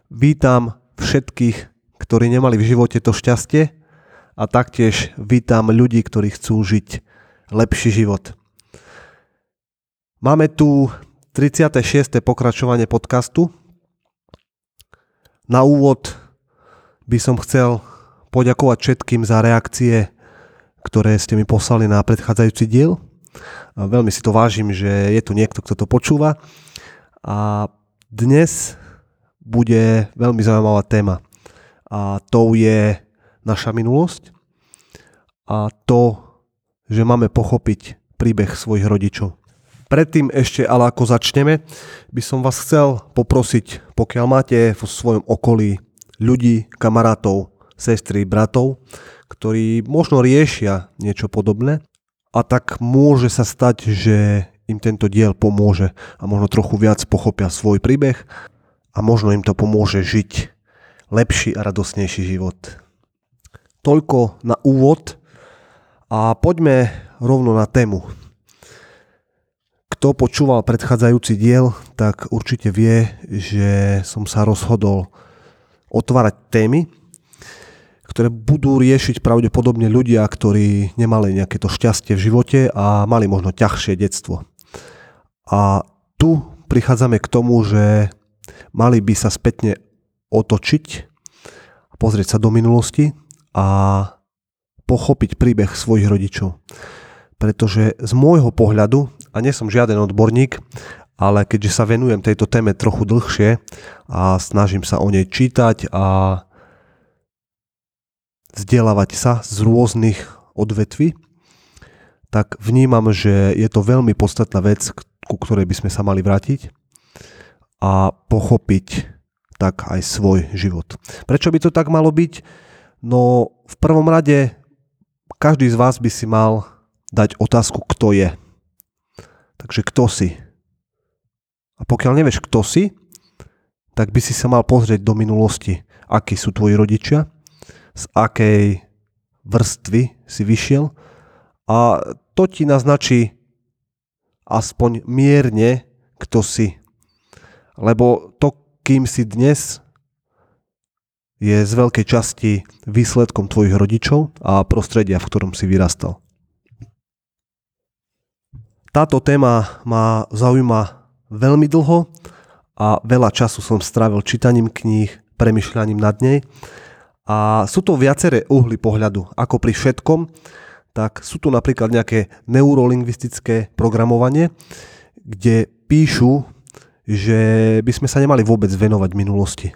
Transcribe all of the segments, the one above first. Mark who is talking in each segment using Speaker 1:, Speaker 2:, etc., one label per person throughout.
Speaker 1: Vítam všetkých, ktorí nemali v živote to šťastie a taktiež vítam ľudí, ktorí chcú žiť lepší život. Máme tu 36. pokračovanie podcastu. Na úvod by som chcel poďakovať všetkým za reakcie, ktoré ste mi poslali na predchádzajúci diel. Veľmi si to vážim, že je tu niekto, kto to počúva. A dnes bude veľmi zaujímavá téma. A tou je naša minulosť a to, že máme pochopiť príbeh svojich rodičov. Predtým ešte, ale ako začneme, by som vás chcel poprosiť, pokiaľ máte vo svojom okolí ľudí, kamarátov, sestry, bratov, ktorí možno riešia niečo podobné, a tak môže sa stať, že im tento diel pomôže a možno trochu viac pochopia svoj príbeh a možno im to pomôže žiť lepší a radosnejší život. Toľko na úvod a poďme rovno na tému. Kto počúval predchádzajúci diel, tak určite vie, že som sa rozhodol otvárať témy, ktoré budú riešiť pravdepodobne ľudia, ktorí nemali nejaké to šťastie v živote a mali možno ťažšie detstvo. A tu prichádzame k tomu, že mali by sa spätne otočiť, pozrieť sa do minulosti a pochopiť príbeh svojich rodičov. Pretože z môjho pohľadu, a nie som žiaden odborník, ale keďže sa venujem tejto téme trochu dlhšie a snažím sa o nej čítať a vzdelávať sa z rôznych odvetví, tak vnímam, že je to veľmi podstatná vec, ku ktorej by sme sa mali vrátiť a pochopiť tak aj svoj život. Prečo by to tak malo byť? No v prvom rade každý z vás by si mal dať otázku, kto je. Takže kto si? A pokiaľ nevieš, kto si, tak by si sa mal pozrieť do minulosti, akí sú tvoji rodičia, z akej vrstvy si vyšiel a to ti naznačí aspoň mierne, kto si. Lebo to, kým si dnes, je z veľkej časti výsledkom tvojich rodičov a prostredia, v ktorom si vyrastal. Táto téma ma zaujíma veľmi dlho a veľa času som strávil čítaním kníh, premýšľaním nad nej. A sú to viaceré uhly pohľadu. Ako pri všetkom, tak sú tu napríklad nejaké neurolingvistické programovanie, kde píšu, že by sme sa nemali vôbec venovať minulosti.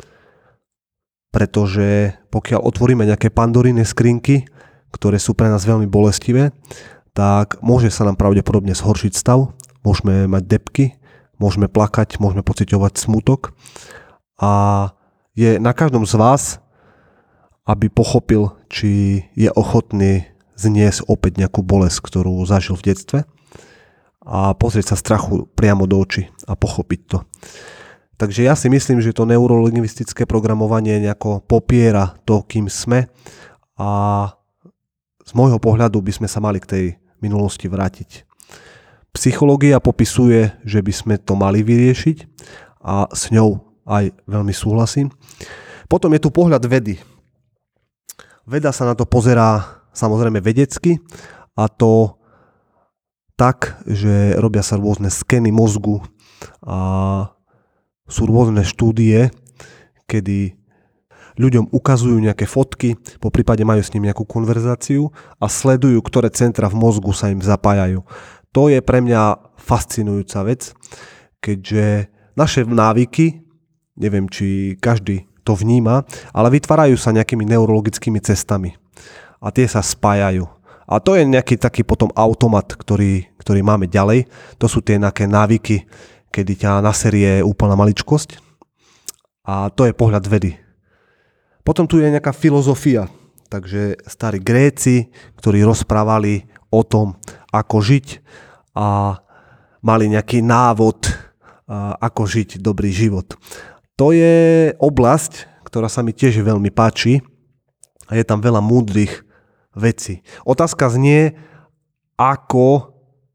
Speaker 1: Pretože pokiaľ otvoríme nejaké Pandoríne skrinky, ktoré sú pre nás veľmi bolestivé, tak môže sa nám pravdepodobne zhoršiť stav, môžeme mať depky, môžeme plakať, môžeme pociťovať smutok a je na každom z vás, aby pochopil, či je ochotný zniesť opäť nejakú bolesť, ktorú zažil v detstve a pozrieť sa strachu priamo do očí a pochopiť to. Takže ja si myslím, že to neurolingvistické programovanie nejako popiera to, kým sme a z môjho pohľadu by sme sa mali k tej minulosti vrátiť. Psychológia popisuje, že by sme to mali vyriešiť a s ňou aj veľmi súhlasím. Potom je tu pohľad vedy. Veda sa na to pozerá samozrejme vedecky a to tak, že robia sa rôzne skeny mozgu a sú rôzne štúdie, kedy ľuďom ukazujú nejaké fotky, poprípade majú s ním nejakú konverzáciu a sledujú, ktoré centra v mozgu sa im zapájajú. To je pre mňa fascinujúca vec, keďže naše návyky, neviem, či každý to vníma, ale vytvárajú sa nejakými neurologickými cestami a tie sa spájajú. A to je nejaký taký potom automat, ktorý máme ďalej. To sú tie nejaké návyky, kedy ťa naserie úplná maličkosť. A to je pohľad vedy. Potom tu je nejaká filozofia. Takže starí Gréci, ktorí rozprávali o tom, ako žiť a mali nejaký návod, ako žiť dobrý život. To je oblasť, ktorá sa mi tiež veľmi páči a je tam veľa múdrych vecí. Otázka znie, ako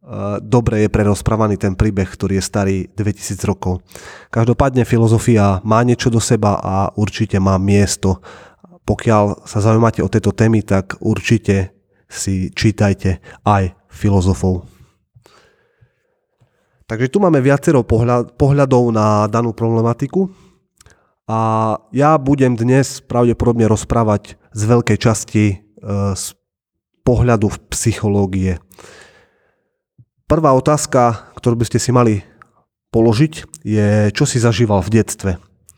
Speaker 1: dobre je prerozprávaný ten príbeh, ktorý je starý 2000 rokov. Každopádne filozofia má niečo do seba a určite má miesto. Pokiaľ sa zaujímate o tejto témy, tak určite si čítajte aj filozofov. Takže tu máme viacero pohľadov na danú problematiku a ja budem dnes pravdepodobne rozprávať z veľkej časti z pohľadu psychológie. Prvá otázka, ktorú by ste si mali položiť, je, čo si zažíval v detstve.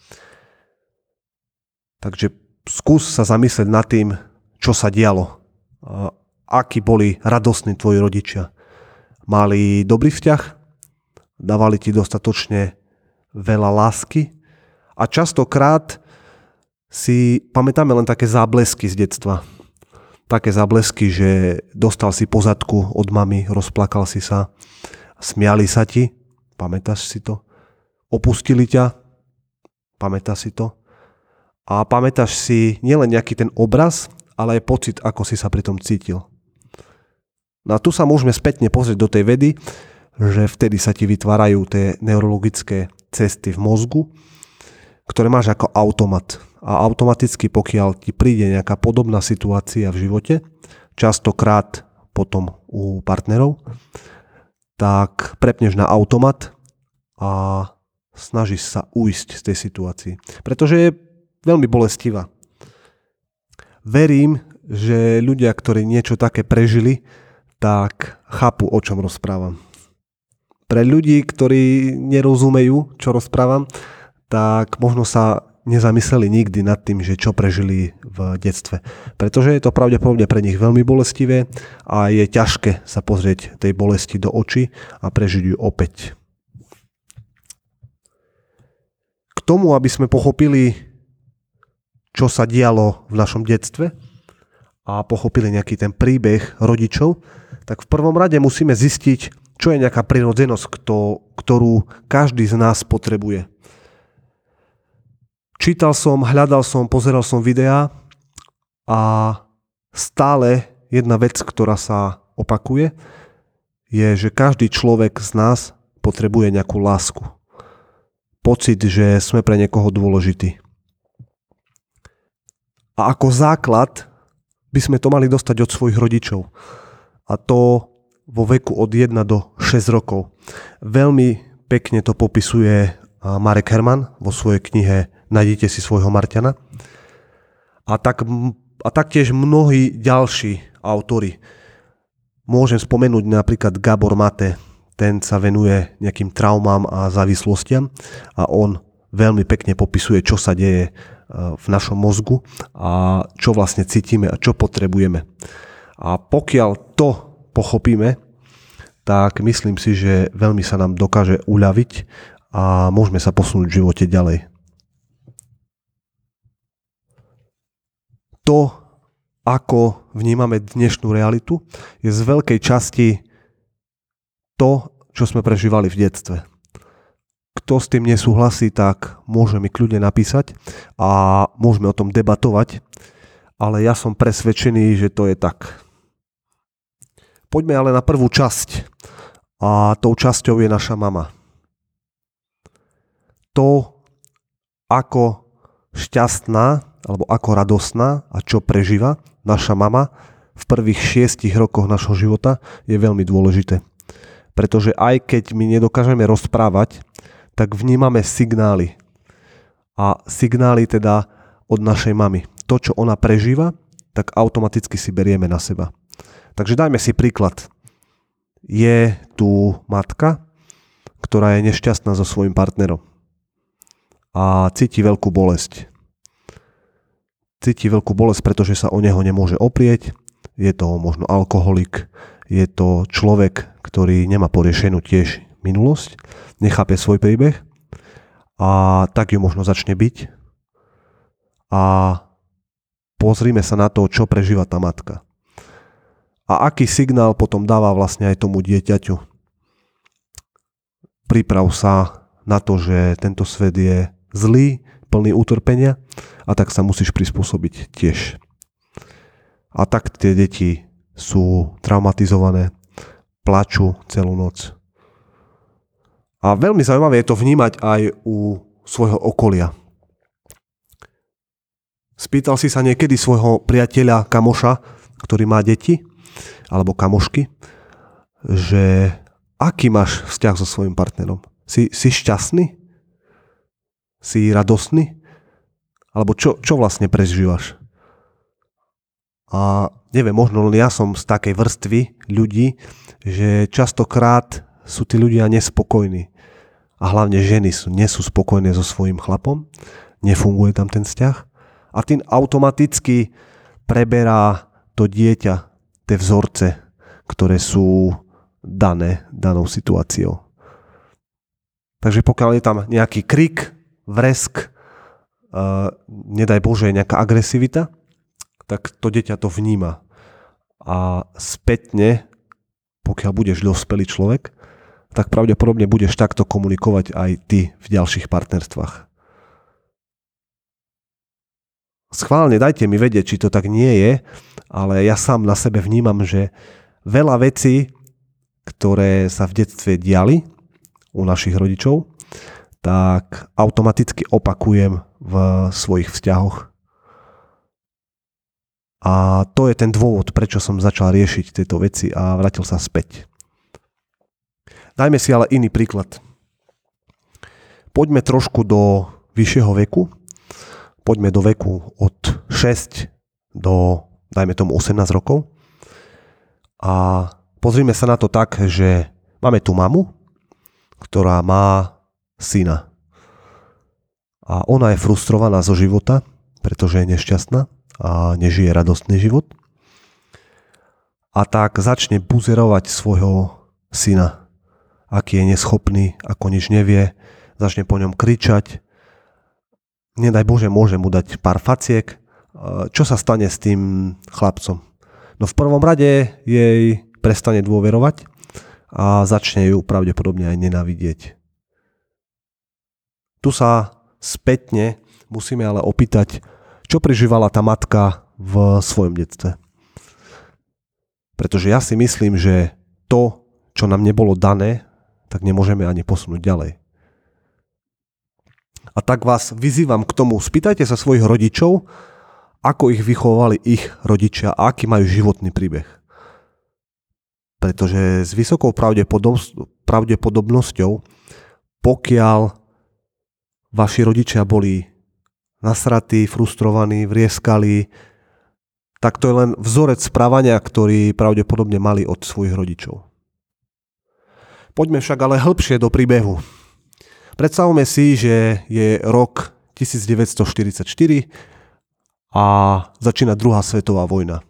Speaker 1: Takže skús sa zamyslieť nad tým, čo sa dialo. Akí boli radostní tvoji rodičia. Mali dobrý vzťah? Dávali ti dostatočne veľa lásky? A častokrát si pamätáme len také záblesky z detstva. Také záblesky, že dostal si pozadku od mamy, rozplakal si sa, smiali sa ti, pamätáš si to? Opustili ťa, pamätáš si to? A pamätáš si nielen nejaký ten obraz, ale aj pocit, ako si sa pri tom cítil. No a tu sa môžeme spätne pozrieť do tej vedy, že vtedy sa ti vytvárajú tie neurologické cesty v mozgu, ktoré máš ako automat. A automaticky, pokiaľ ti príde nejaká podobná situácia v živote, častokrát potom u partnerov, tak prepneš na automat a snažíš sa uísť z tej situácii. Pretože je veľmi bolestivá. Verím, že ľudia, ktorí niečo také prežili, tak chápu, o čom rozprávam. Pre ľudí, ktorí nerozumejú, čo rozprávam, tak možno sa nezamysleli nikdy nad tým, že čo prežili v detstve. Pretože je to pravdepodobne pre nich veľmi bolestivé a je ťažké sa pozrieť tej bolesti do očí a prežiť ju opäť. K tomu, aby sme pochopili, čo sa dialo v našom detstve a pochopili nejaký ten príbeh rodičov, tak v prvom rade musíme zistiť, čo je nejaká prirodzenosť, ktorú každý z nás potrebuje. Čítal som, hľadal som, pozeral som videá a stále jedna vec, ktorá sa opakuje, je, že každý človek z nás potrebuje nejakú lásku. Pocit, že sme pre niekoho dôležití. A ako základ by sme to mali dostať od svojich rodičov. A to vo veku od 1 do 6 rokov. Veľmi pekne to popisuje Marek Herman vo svojej knihe Nájdite si svojho Marťana. A taktiež mnohí ďalší autori. Môžem spomenúť napríklad Gabor Mate. Ten sa venuje nejakým traumám a závislostiam a on veľmi pekne popisuje, čo sa deje v našom mozgu a čo vlastne cítime a čo potrebujeme. A pokiaľ to pochopíme, tak myslím si, že veľmi sa nám dokáže uľaviť a môžeme sa posunúť v živote ďalej. To, ako vnímame dnešnú realitu, je z veľkej časti to, čo sme prežívali v detstve. Kto s tým nesúhlasí, tak môže mi kľudne napísať a môžeme o tom debatovať, ale ja som presvedčený, že to je tak. Poďme ale na prvú časť a tou časťou je naša mama. To, ako šťastná alebo ako radosná a čo prežíva naša mama v prvých 6 rokoch našho života je veľmi dôležité. Pretože aj keď my nedokážeme rozprávať, tak vnímame signály. A signály teda od našej mamy. To, čo ona prežíva, tak automaticky si berieme na seba. Takže dajme si príklad. Je tu matka, ktorá je nešťastná so svojím partnerom a cíti veľkú bolesť. Cíti veľkú bolesť, pretože sa o neho nemôže oprieť. Je to možno alkoholik, je to človek, ktorý nemá poriešenú tiež minulosť, nechápe svoj príbeh a tak ju možno začne byť. A pozrime sa na to, čo prežíva tá matka. A aký signál potom dáva vlastne aj tomu dieťaťu. Priprav sa na to, že tento svet je zlý, plný utrpenia a tak sa musíš prispôsobiť tiež. A tak tie deti sú traumatizované, plačú celú noc. A veľmi zaujímavé je to vnímať aj u svojho okolia. Spýtal si sa niekedy svojho priateľa, kamoša, ktorý má deti, alebo kamošky, že aký máš vzťah so svojím partnerom? Si šťastný? Si radostný? Alebo čo vlastne prežívaš? A neviem, možno len ja som z takej vrstvy ľudí, že častokrát sú tí ľudia nespokojní. A hlavne ženy nie sú spokojné so svojím chlapom, nefunguje tam ten vzťah a tým automaticky preberá to dieťa tie vzorce, ktoré sú dané danou situáciou. Takže pokiaľ je tam nejaký krik, vresk, nedaj Bože, nejaká agresivita, tak to dieťa to vníma. A spätne, pokiaľ budeš dospelý človek, tak pravdepodobne budeš takto komunikovať aj ty v ďalších partnerstvách. Schválne dajte mi vedieť, či to tak nie je, ale ja sám na sebe vnímam, že veľa vecí, ktoré sa v detstve diali u našich rodičov, tak automaticky opakujem v svojich vzťahoch. A to je ten dôvod, prečo som začal riešiť tieto veci a vrátil sa späť. Dajme si ale iný príklad. Poďme trošku do vyššieho veku. Poďme do veku od 6 do, dajme tomu, 18 rokov. A pozrime sa na to tak, že máme tu mamu, ktorá má syna. A ona je frustrovaná zo života, pretože je nešťastná a nežije radostný život. A tak začne buzerovať svojho syna, aký je neschopný, ako nič nevie, začne po ňom kričať. Nedaj Bože, môže mu dať pár faciek. Čo sa stane s tým chlapcom? No v prvom rade jej prestane dôverovať a začne ju pravdepodobne aj nenávidieť. Tu sa spätne musíme ale opýtať, čo prežívala tá matka v svojom detstve. Pretože ja si myslím, že to, čo nám nebolo dané, tak nemôžeme ani posunúť ďalej. A tak vás vyzývam k tomu, spýtajte sa svojich rodičov, ako ich vychovali ich rodičia a aký majú životný príbeh. Pretože s vysokou pravdepodobnosťou, pokiaľ vaši rodičia boli nasratí, frustrovaní, vrieskali, tak to je len vzorec správania, ktorý pravdepodobne mali od svojich rodičov. Poďme však ale hĺbšie do príbehu. Predstavme si, že je rok 1944 a začína druhá svetová vojna.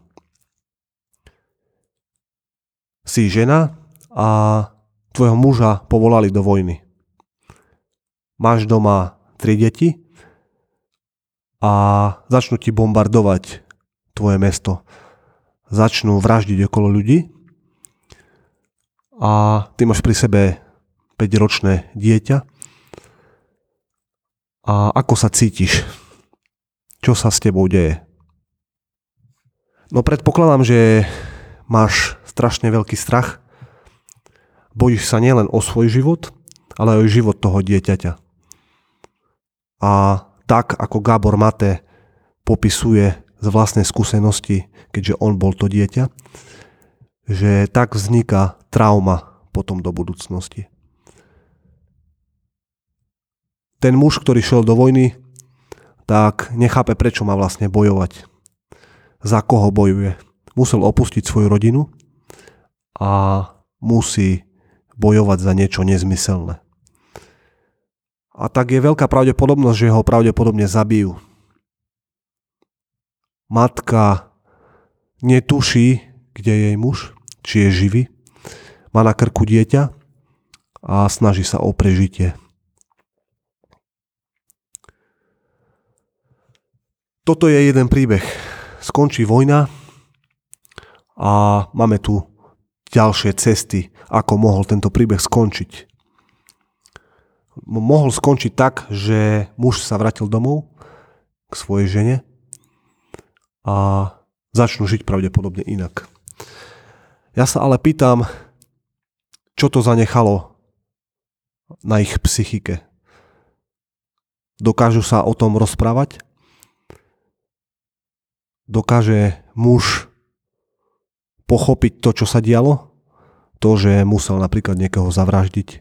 Speaker 1: Si žena a tvojho muža povolali do vojny. Máš doma 3 deti a začnú ti bombardovať tvoje mesto. Začnú vraždiť okolo ľudí a ty máš pri sebe 5-ročné dieťa. A ako sa cítiš? Čo sa s tebou deje? No predpokladám, že máš strašne veľký strach. Bojíš sa nielen o svoj život, ale aj o život toho dieťaťa. A tak, ako Gábor Mate popisuje z vlastnej skúsenosti, keďže on bol to dieťa, že tak vzniká trauma potom do budúcnosti. Ten muž, ktorý šiel do vojny, tak nechápe, prečo má vlastne bojovať. Za koho bojuje. Musel opustiť svoju rodinu a musí bojovať za niečo nezmyselné. A tak je veľká pravdepodobnosť, že ho pravdepodobne zabijú. Matka netuší, kde je jej muž, či je živý. Má na krku dieťa a snaží sa o prežitie. Toto je jeden príbeh. Skončí vojna a máme tu ďalšie cesty, ako mohol tento príbeh skončiť. Mohol skončiť tak, že muž sa vrátil domov k svojej žene a začnú žiť pravdepodobne inak. Ja sa ale pýtam, čo to zanechalo na ich psychike. Dokážu sa o tom rozprávať? Dokáže muž pochopiť to, čo sa dialo? To, že musel napríklad niekoho zavraždiť.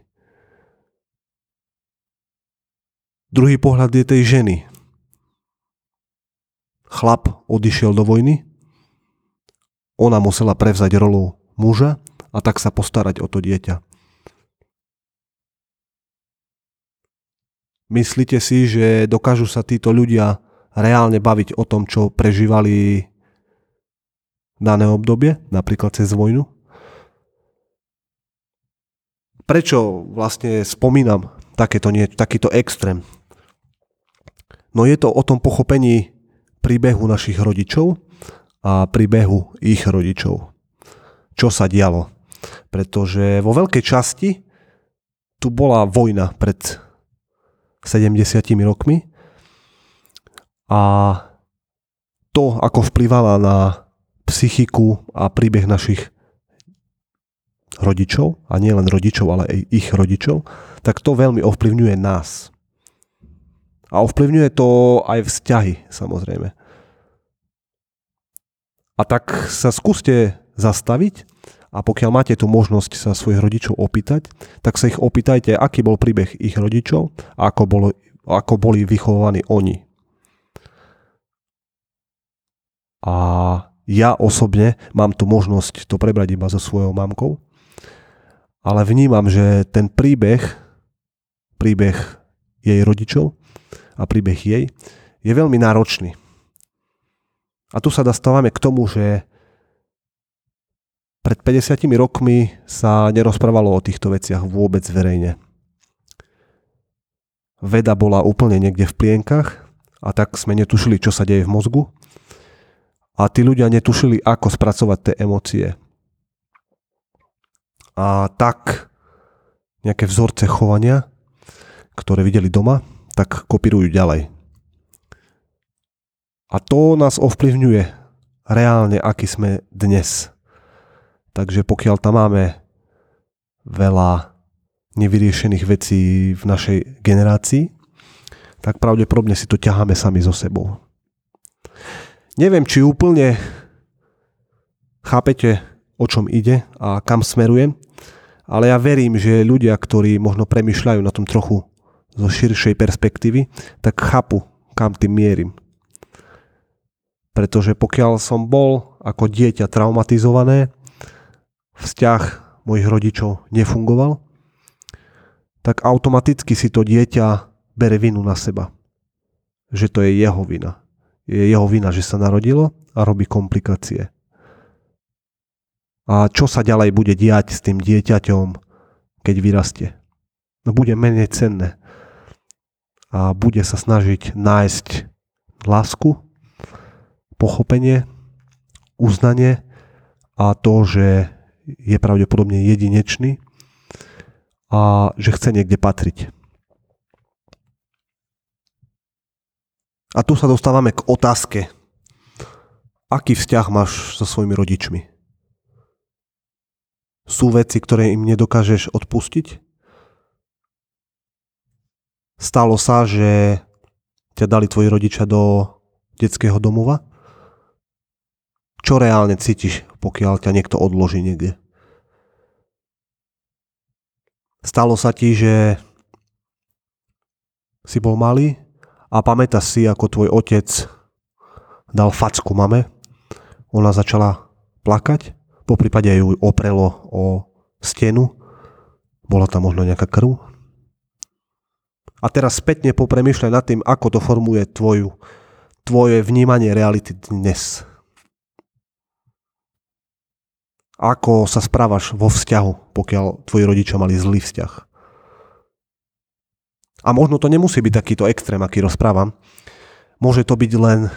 Speaker 1: Druhý pohľad je tej ženy. Chlap odišiel do vojny, ona musela prevzať rolu muža a tak sa postarať o to dieťa. Myslíte si, že dokážu sa títo ľudia reálne baviť o tom, čo prežívali dané obdobie, napríklad cez vojnu? Prečo vlastne spomínam takýto extrém? No je to o tom pochopení príbehu našich rodičov a príbehu ich rodičov. Čo sa dialo? Pretože vo veľkej časti tu bola vojna pred 70 rokmi a to, ako vplyvala na psychiku a príbeh našich rodičov, a nie len rodičov, ale aj ich rodičov, tak to veľmi ovplyvňuje nás. A ovplyvňuje to aj vzťahy, samozrejme. A tak sa skúste zastaviť a pokiaľ máte tú možnosť sa svojich rodičov opýtať, tak sa ich opýtajte, aký bol príbeh ich rodičov a ako boli vychovaní oni. A ja osobne mám tu možnosť to prebrať iba so svojou mamkou, ale vnímam, že ten príbeh jej rodičov a príbeh jej je veľmi náročný. A tu sa dostávame k tomu, že pred 50 rokmi sa nerozprávalo o týchto veciach vôbec verejne. Veda bola úplne niekde v plienkach a tak sme netušili, čo sa deje v mozgu. A tí ľudia netušili, ako spracovať tie emócie. A tak nejaké vzorce chovania, ktoré videli doma, tak kopírujú ďalej. A to nás ovplyvňuje reálne, aký sme dnes. Takže pokiaľ tam máme veľa nevyriešených vecí v našej generácii, tak pravdepodobne si to ťaháme sami so sebou. Neviem, či úplne chápete, o čom ide a kam smerujem, ale ja verím, že ľudia, ktorí možno premýšľajú na tom trochu zo širšej perspektívy, tak chápu, kam tým mierim. Pretože pokiaľ som bol ako dieťa traumatizované, vzťah mojich rodičov nefungoval, tak automaticky si to dieťa bere vinu na seba. Že to je jeho vina. Je jeho vina, že sa narodilo a robí komplikácie. A čo sa ďalej bude diať s tým dieťaťom, keď vyrastie? No bude menej cenné. A bude sa snažiť nájsť lásku, pochopenie, uznanie a to, že je pravdepodobne jedinečný a že chce niekde patriť. A tu sa dostávame k otázke. Aký vzťah máš so svojimi rodičmi? Sú veci, ktoré im nedokážeš odpustiť? Stalo sa, že ťa dali tvoji rodičia do detského domova? Čo reálne cítiš, pokiaľ ťa niekto odloží niekde? Stalo sa ti, že si bol malý a pamätáš si, ako tvoj otec dal facku mame. Ona začala plakať, poprípade ju oprelo o stenu. Bola tam možno nejaká krv. A teraz spätne popremýšľaj nad tým, ako to formuje tvoje vnímanie reality dnes. Ako sa správaš vo vzťahu, pokiaľ tvoji rodičia mali zlý vzťah. A možno to nemusí byť takýto extrém, aký rozprávam. Môže to byť len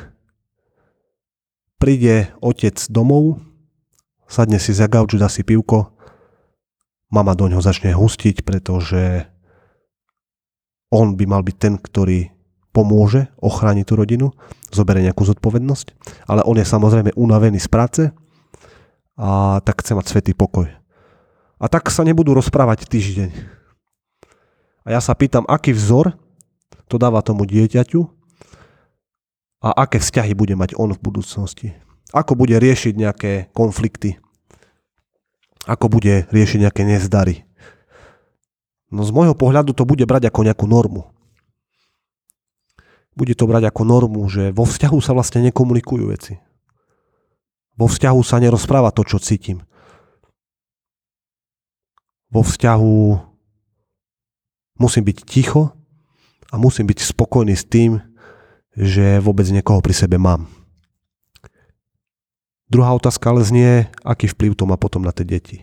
Speaker 1: príde otec domov, sadne si za gauč, dá si pivko, mama doňho začne hustiť, pretože on by mal byť ten, ktorý pomôže ochrániť tú rodinu, zoberie nejakú zodpovednosť, ale on je samozrejme unavený z práce a tak chce mať svätý pokoj. A tak sa nebudú rozprávať týždeň. A ja sa pýtam, aký vzor to dáva tomu dieťaťu a aké vzťahy bude mať on v budúcnosti. Ako bude riešiť nejaké konflikty. Ako bude riešiť nejaké nezdary. No z môjho pohľadu to bude brať ako nejakú normu. Bude to brať ako normu, že vo vzťahu sa vlastne nekomunikujú veci. Vo vzťahu sa nerozpráva to, čo cítim. Vo vzťahu musím byť ticho a musím byť spokojný s tým, že vôbec niekoho pri sebe mám. Druhá otázka ale znie, aký vplyv to má potom na tie deti.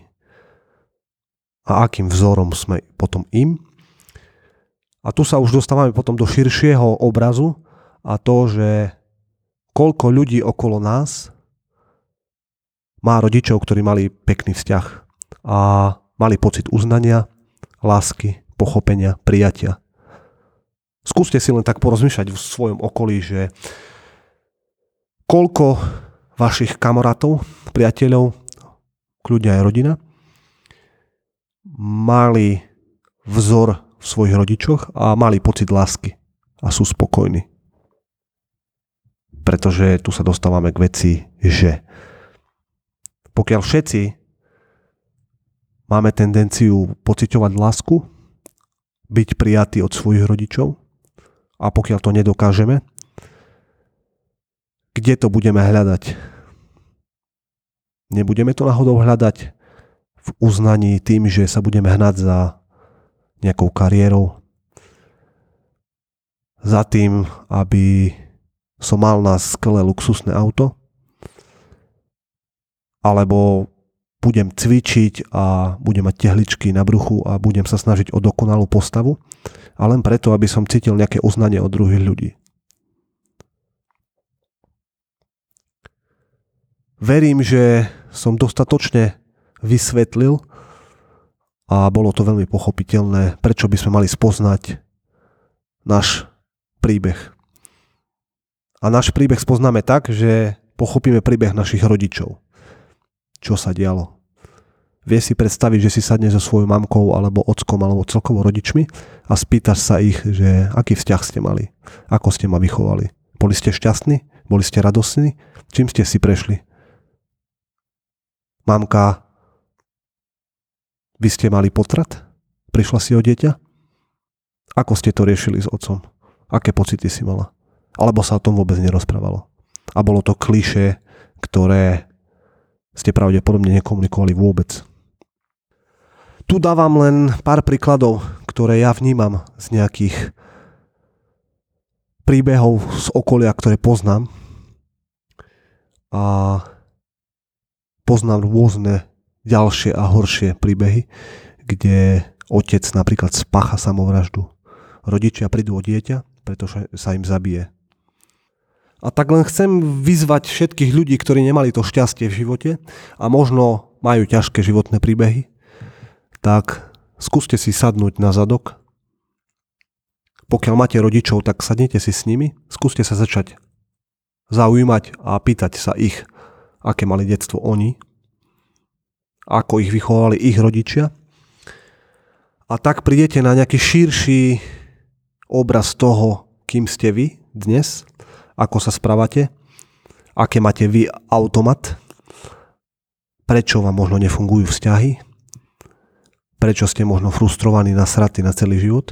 Speaker 1: A akým vzorom sme potom im. A tu sa už dostávame potom do širšieho obrazu a to, že koľko ľudí okolo nás má rodičov, ktorí mali pekný vzťah a mali pocit uznania, lásky, pochopenia, prijatia. Skúste si len tak porozmýšľať v svojom okolí, že koľko vašich kamarátov, priateľov, kľudne aj rodina, mali vzor v svojich rodičoch a mali pocit lásky a sú spokojní. Pretože tu sa dostávame k veci, že pokiaľ všetci máme tendenciu pociťovať lásku, byť prijatí od svojich rodičov a pokiaľ to nedokážeme, kde to budeme hľadať? Nebudeme to náhodou hľadať v uznaní tým, že sa budeme hnať za nejakou kariérou, za tým, aby som mal na skvelé luxusné auto, alebo budem cvičiť a budem mať tehličky na bruchu a budem sa snažiť o dokonalú postavu a len preto, aby som cítil nejaké uznanie od druhých ľudí. Verím, že som dostatočne vysvetlil a bolo to veľmi pochopiteľné, prečo by sme mali spoznať náš príbeh. A náš príbeh spoznáme tak, že pochopíme príbeh našich rodičov. Čo sa dialo. Vie si predstaviť, že si sadne so svojou mamkou alebo ockom alebo celkovo rodičmi a spýtaš sa ich, že aký vzťah ste mali, ako ste ma vychovali. Boli ste šťastní? Boli ste radosní? Čím ste si prešli? Mamka, vy ste mali potrat? Prišla si o dieťa? Ako ste to riešili s otcom? Aké pocity si mala? Alebo sa o tom vôbec nerozprávalo? A bolo to klišé, ktoré ste pravdepodobne nekomunikovali vôbec. Tu dávam len pár príkladov, ktoré ja vnímam z nejakých príbehov z okolia, ktoré poznám. A poznám rôzne ďalšie a horšie príbehy, kde otec napríklad spácha samovraždu. Rodičia prídu o dieťa, pretože sa im zabije. A tak len chcem vyzvať všetkých ľudí, ktorí nemali to šťastie v živote a možno majú ťažké životné príbehy, tak skúste si sadnúť na zadok. Pokiaľ máte rodičov, tak sadnite si s nimi, skúste sa začať zaujímať a pýtať sa ich, aké mali detstvo oni, ako ich vychovali ich rodičia. A tak prídete na nejaký širší obraz toho, kým ste vy dnes, ako sa správate, aké máte vy automat, prečo vám možno nefungujú vzťahy, prečo ste možno frustrovaní, nasratí na celý život.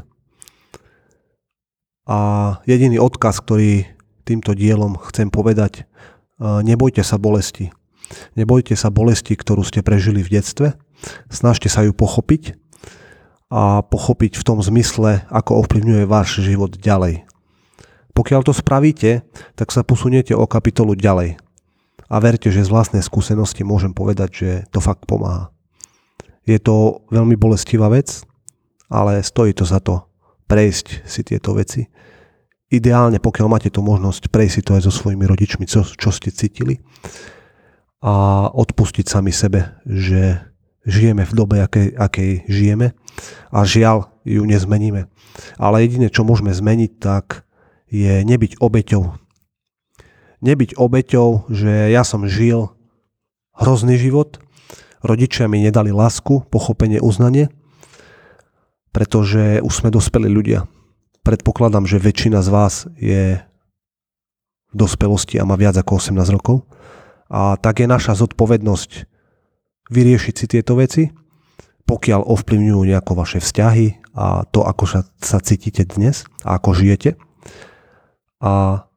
Speaker 1: A jediný odkaz, ktorý týmto dielom chcem povedať, nebojte sa bolesti. Nebojte sa bolesti, ktorú ste prežili v detstve, snažte sa ju pochopiť a pochopiť v tom zmysle, ako ovplyvňuje váš život ďalej. Pokiaľ to spravíte, tak sa posuniete o kapitolu ďalej. A verte, že z vlastnej skúsenosti môžem povedať, že to fakt pomáha. Je to veľmi bolestivá vec, ale stojí to za to prejsť si tieto veci. Ideálne, pokiaľ máte tú možnosť, prejsť si to aj so svojimi rodičmi, čo ste cítili. A odpustiť sami sebe, že žijeme v dobe, akej žijeme a žiaľ ju nezmeníme. Ale jediné, čo môžeme zmeniť, tak je nebyť obeťou. Nebyť obeťou, že ja som žil hrozný život, Rodičia mi nedali lásku, pochopenie, uznanie, pretože už sme dospelí ľudia. Predpokladám, že väčšina z vás je v dospelosti a má viac ako 18 rokov. A tak je naša zodpovednosť vyriešiť si tieto veci, pokiaľ ovplyvňujú nejako vaše vzťahy a to, ako sa cítite dnes a ako žijete. A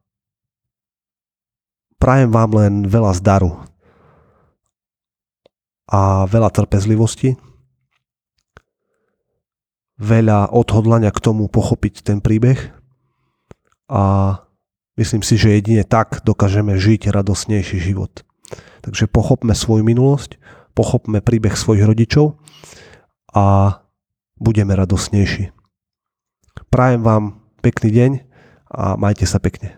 Speaker 1: prajem vám len veľa zdaru a veľa trpezlivosti, veľa odhodlania k tomu pochopiť ten príbeh a myslím si, že jedine tak dokážeme žiť radosnejší život. Takže pochopme svoju minulosť, pochopme príbeh svojich rodičov a budeme radosnejší. Prajem vám pekný deň a majte sa pekne.